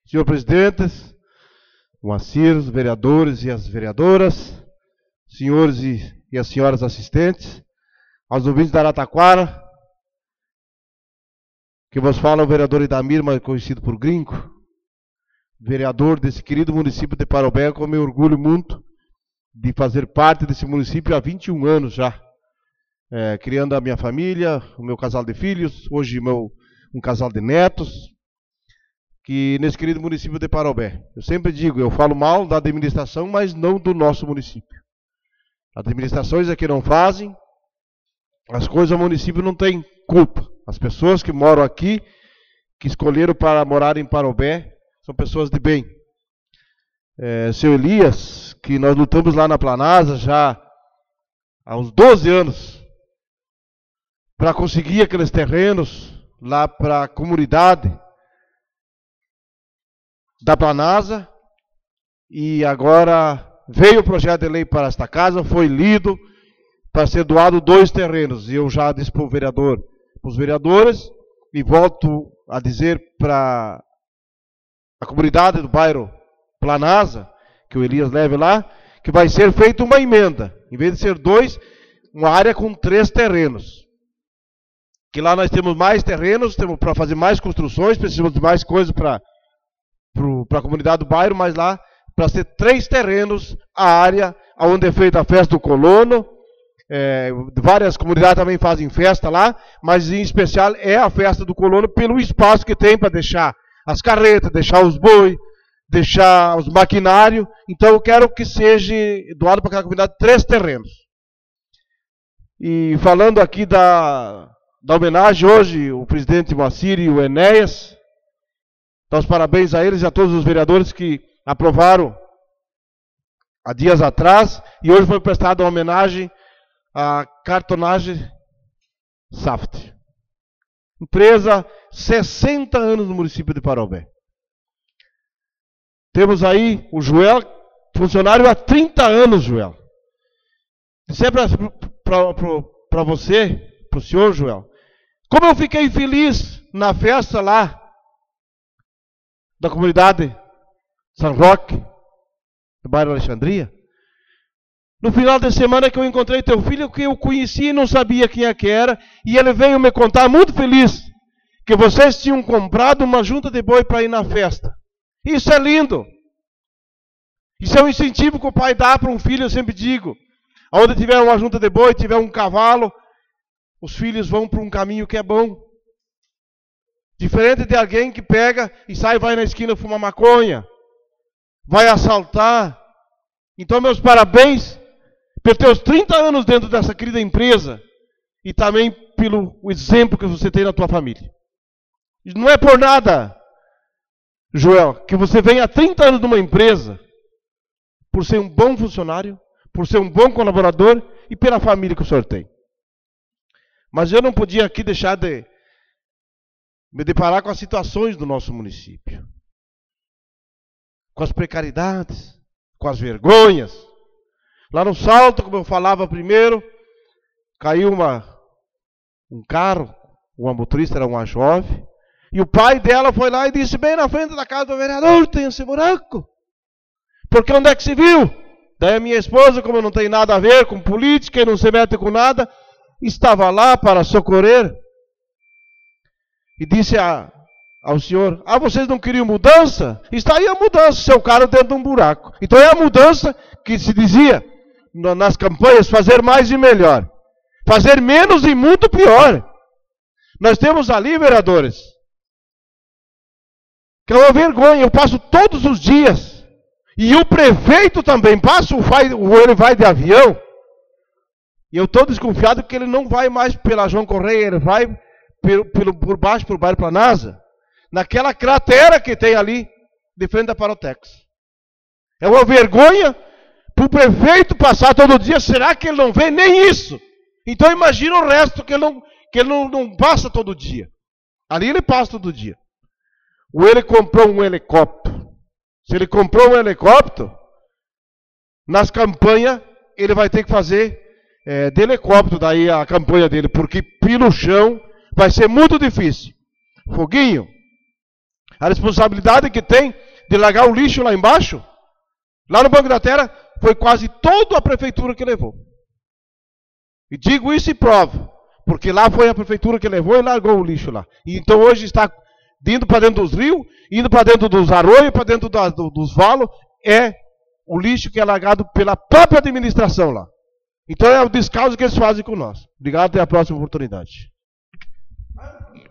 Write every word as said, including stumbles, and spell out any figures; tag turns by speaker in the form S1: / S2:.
S1: senhor presidente, Moacir, os vereadores e as vereadoras, senhores e, e as senhoras assistentes, aos ouvintes da Araraquara, que vos fala o vereador Idamir, mais conhecido por Gringo, vereador desse querido município de Parobé, com meu orgulho muito de fazer parte desse município há vinte e um anos já, é, criando a minha família, o meu casal de filhos, hoje meu, um casal de netos, que nesse querido município de Parobé. Eu sempre digo, eu falo mal da administração, mas não do nosso município. As administrações é que não fazem, as coisas o município não tem culpa. As pessoas que moram aqui, que escolheram para morar em Parobé, são pessoas de bem. É, seu Elias, que nós lutamos lá na Planasa já há uns doze anos, para conseguir aqueles terrenos lá para a comunidade da Planasa, e agora veio o projeto de lei para esta casa, foi lido para ser doado dois terrenos, e eu já disse para o vereador, para os vereadores, e volto a dizer para a comunidade do bairro Planasa, que o Elias leve lá, que vai ser feita uma emenda, em vez de ser dois, uma área com três terrenos. Que lá nós temos mais terrenos, temos para fazer mais construções, precisamos de mais coisas para para a comunidade do bairro, mas lá para ser três terrenos, a área onde é feita a festa do colono, é, várias comunidades também fazem festa lá, mas em especial é a festa do colono pelo espaço que tem para deixar as carretas, deixar os boi, deixar os maquinários. Então eu quero que seja doado para aquela comunidade três terrenos. E falando aqui da, da homenagem hoje, o presidente Moacir e o Enéas, dá os parabéns a eles e a todos os vereadores que aprovaram há dias atrás, e hoje foi prestada uma homenagem à Cartonagem Saft. Empresa, sessenta anos no município de Parobé. Temos aí o Joel, funcionário há trinta anos, Joel. Disse para você, para o senhor, Joel, como eu fiquei feliz na festa lá, da comunidade São Roque, do bairro Alexandria. No final de semana que eu encontrei teu filho, que eu conheci e não sabia quem é que era, e ele veio me contar muito feliz que vocês tinham comprado uma junta de boi para ir na festa. Isso é lindo. Isso é um incentivo que o pai dá para um filho, eu sempre digo. Onde tiver uma junta de boi, tiver um cavalo, os filhos vão para um caminho que é bom. Diferente de alguém que pega e sai, vai na esquina fumar maconha, vai assaltar. Então, meus parabéns pelos teus trinta anos dentro dessa querida empresa e também pelo exemplo que você tem na tua família. Não é por nada, Joel, que você vem há trinta anos numa empresa por ser um bom funcionário, por ser um bom colaborador e pela família que o senhor tem. Mas eu não podia aqui deixar de me deparar com as situações do nosso município, com as precariedades, com as vergonhas. Lá no Salto, como eu falava primeiro, caiu uma, um carro, uma motorista era uma jovem, e o pai dela foi lá e disse, bem na frente da casa do vereador, tem esse buraco. Porque onde é que se viu? Daí a minha esposa, como não tem nada a ver com política e não se mete com nada, estava lá para socorrer. E disse a, ao senhor, ah, vocês não queriam mudança? Está aí a mudança, seu carro dentro de um buraco. Então é a mudança que se dizia nas campanhas, fazer mais e melhor. Fazer menos e muito pior. Nós temos ali, vereadores, que é uma vergonha, eu passo todos os dias. E o prefeito também passa, o vai, ele vai de avião. E eu estou desconfiado que ele não vai mais pela João Correia, ele vai Pelo, pelo, por baixo, por bairro Planasa, naquela cratera que tem ali, de frente da Parotex. É uma vergonha para o prefeito passar todo dia, será que ele não vê nem isso? Então imagina o resto que ele, não, que ele não, não passa todo dia. Ali ele passa todo dia. Ou ele comprou um helicóptero. Se ele comprou um helicóptero, nas campanhas ele vai ter que fazer é, de helicóptero daí a campanha dele, porque pelo chão vai ser muito difícil. Foguinho, A responsabilidade que tem de largar o lixo lá embaixo, lá no Banco da Terra, foi quase toda a prefeitura que levou. E digo isso e provo, porque lá foi a prefeitura que levou e largou o lixo lá. E então hoje está indo para dentro dos rios, indo para dentro dos arroios, para dentro da, do, dos valos, é o lixo que é largado pela própria administração lá. Então é o descaso que eles fazem com nós. Obrigado, até a próxima oportunidade.